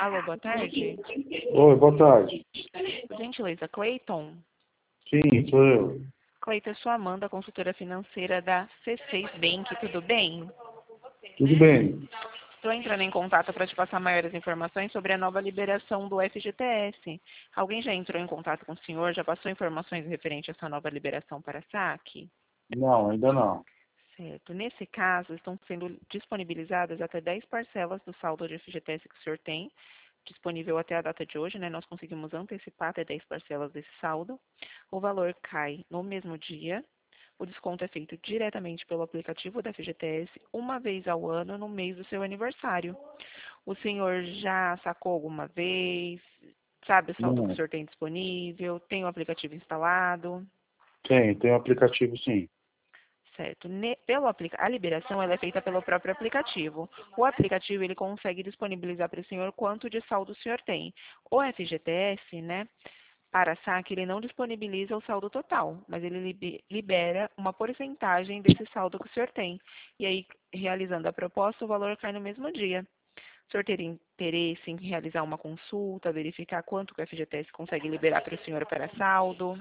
Alô, boa tarde. Oi, boa tarde. Por gentileza, Cleiton? Sim, sou eu. Cleiton, eu sou a Amanda, consultora financeira da C6 Bank, tudo bem? Tudo bem? Estou entrando em contato para te passar maiores informações sobre a nova liberação do FGTS. Alguém já entrou em contato com o senhor? Já passou informações referentes a essa nova liberação para saque? Não, ainda não. Certo. Nesse caso, estão sendo disponibilizadas até 10 parcelas do saldo de FGTS que o senhor tem, disponível até a data de hoje, né? Nós conseguimos antecipar até 10 parcelas desse saldo. O valor cai no mesmo dia. O desconto é feito diretamente pelo aplicativo da FGTS, uma vez ao ano, no mês do seu aniversário. O senhor já sacou alguma vez? Sabe o saldo que o Não, senhor tem disponível? Tem o aplicativo instalado? tem um aplicativo sim. Certo. A liberação ela é feita pelo próprio aplicativo. O aplicativo ele consegue disponibilizar para o senhor quanto de saldo o senhor tem. O FGTS, né, para saque, ele não disponibiliza o saldo total, mas ele libera uma porcentagem desse saldo que o senhor tem. E aí, realizando a proposta, o valor cai no mesmo dia. O senhor teria interesse em realizar uma consulta, verificar quanto que o FGTS consegue liberar para o senhor para saldo?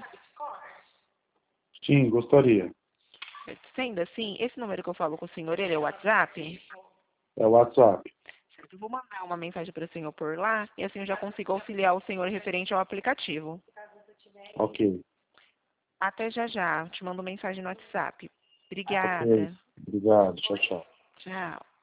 Sim, gostaria. Sendo assim, esse número que eu falo com o senhor, ele é o WhatsApp? É o WhatsApp. Certo, eu vou mandar uma mensagem para o senhor por lá e assim eu já consigo auxiliar o senhor referente ao aplicativo. Ok. Até já já, te mando mensagem no WhatsApp. Ok. Obrigada. Obrigado. Tchau, tchau. Tchau.